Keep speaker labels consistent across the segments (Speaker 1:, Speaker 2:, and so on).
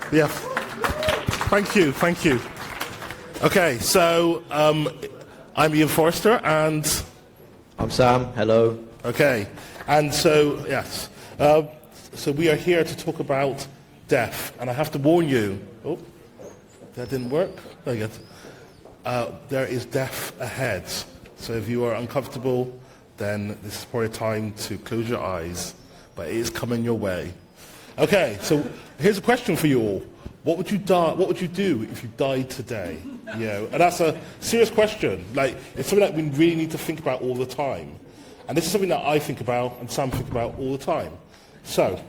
Speaker 1: Yeah. Thank you. Okay, so I'm Ian Forster, and
Speaker 2: I'm Sam. Hello.
Speaker 1: okay, and so yes, so we are here to talk about death, and I have to warn you. Oh, that didn't work. There you go. There is death ahead. So if you are uncomfortable, then this is probably a time to close your eyes, but it is coming your way. Okay, so here's a question for you all. What would you do if you died today? You know, and that's a serious question. Like, it's something that we really need to think about all the time. And this is something that I think about and Sam think about all the time. So,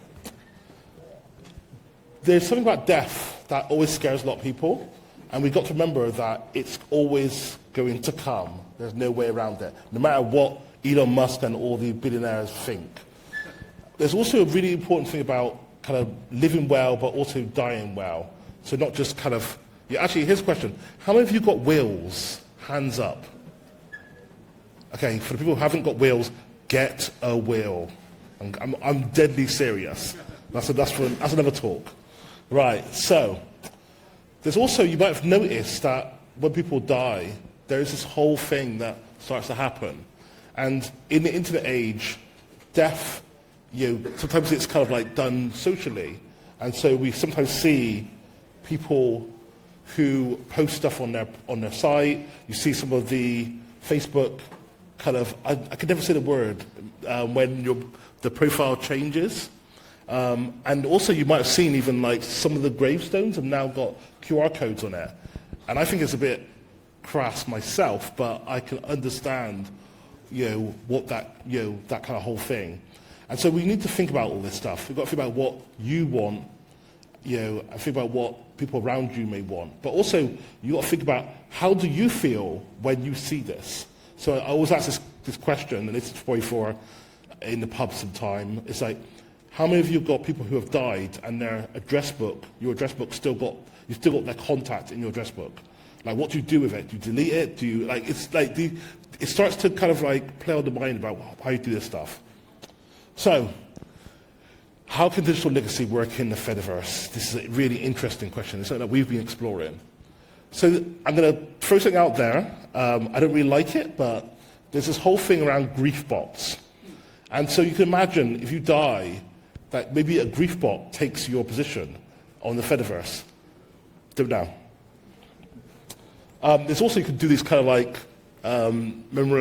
Speaker 1: there's something about death that always scares a lot of people, and we've got to remember that it's always going to come. There's no way around it, no matter what Elon Musk and all the billionaires think. There's also a really important thing about kind of living well, but also dying well. So not just kind of, actually, here's a question. How many of you got wills? Hands up. Okay, for the people who haven't got wills, get a will. I'm deadly serious. That's another talk. Right, so there's also, you might have noticed that when people die, there is this whole thing that starts to happen. And in the internet age, death, sometimes it's kind of like done socially. And so we sometimes see people who post stuff on their site. You see some of the Facebook kind of, I can never say the word, when the profile changes. And also you might have seen even like some of the gravestones have now got QR codes on it. And I think it's a bit crass myself, but I can understand, what that kind of whole thing. And so we need to think about all this stuff. We've got to think about what you want, and think about what people around you may want. But also, you've got to think about how do you feel when you see this? So I always ask this question, and this is probably for in the pub sometime. It's like, how many of you have got people who have died and your address book you've still got their contact in your address book? Like, what do you do with it? Do you delete it? Do you, like, it's like, it starts to kind of like play on the mind about how you do this stuff. So, how can digital legacy work in the Fediverse? This is a really interesting question. It's something that we've been exploring. So I'm going to throw something out there. I don't really like it, but there's this whole thing around grief bots. And so you can imagine if you die, that maybe a grief bot takes your position on the Fediverse. Do it now. There's also, you could do these kind of like